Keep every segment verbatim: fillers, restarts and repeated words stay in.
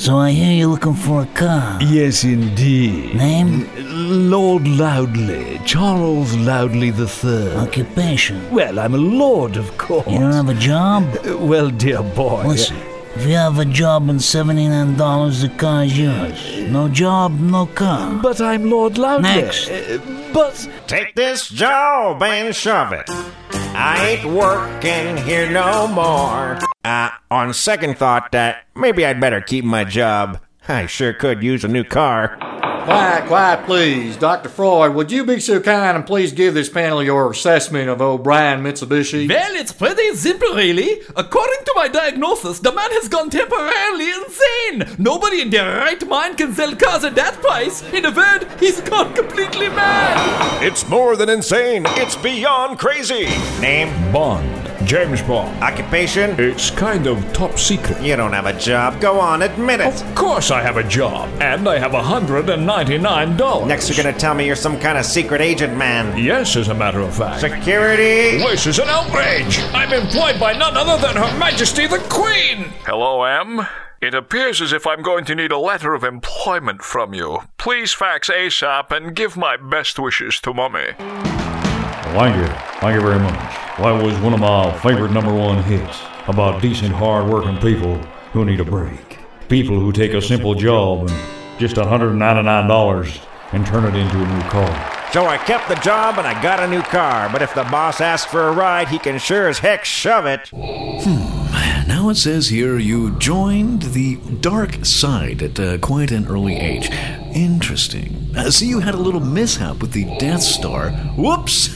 So I hear you're looking for a car. Yes, indeed. Name? Lord Loudley, Charles Loudley the Third. Occupation? Well, I'm a lord, of course. You don't have a job? Uh, well, dear boy... Listen, if you have a job and seventy-nine dollars, the car's yours. No job, no car. But I'm Lord Loudley. Next. Uh, but... Take this job and shove it. I ain't working here no more. Uh, on second thought, uh, maybe I'd better keep my job. I sure could use a new car. Quiet, quiet, please. Doctor Freud, would you be so kind and please give this panel your assessment of O'Brien Mitsubishi? Well, it's pretty simple, really. According to my diagnosis, the man has gone temporarily insane. Nobody in their right mind can sell cars at that price. In a word, he's gone completely mad. It's more than insane. It's beyond crazy. Name? Bond. James Bond. Occupation? It's kind of top secret. You don't have a job. Go on, admit it. Of course I have a job, and I have one hundred ninety-nine dollars. Next you're gonna tell me you're some kind of secret agent man. Yes, as a matter of fact. Security? This is an outrage. I'm employed by none other than Her Majesty the Queen. Hello, M. It appears as if I'm going to need a letter of employment from you. Please fax ASAP and give my best wishes to Mummy. Thank you. Thank you very much. That was one of my favorite number one hits about decent, hard-working people who need a break. People who take a simple job and just one hundred ninety-nine dollars and turn it into a new car. So I kept the job and I got a new car, but if the boss asks for a ride, he can sure as heck shove it. Hmm. Now it says here you joined the dark side at uh, quite an early age. Interesting. Uh, so you had a little mishap with the Death Star. Whoops!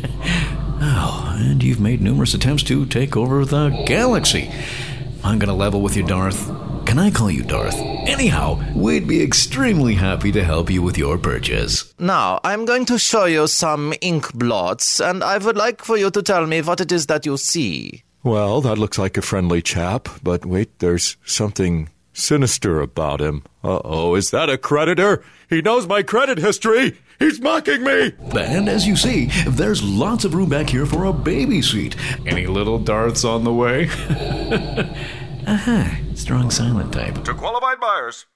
Oh, and you've made numerous attempts to take over the galaxy. I'm gonna level with you, Darth. Can I call you Darth? Anyhow, we'd be extremely happy to help you with your purchase. Now, I'm going to show you some ink blots, and I would like for you to tell me what it is that you see. Well, that looks like a friendly chap, but wait, there's something sinister about him. Uh-oh, is that a creditor? He knows my credit history! He's mocking me! And as you see, there's lots of room back here for a baby seat. Any little Darths on the way? Aha, strong silent type. To qualified buyers.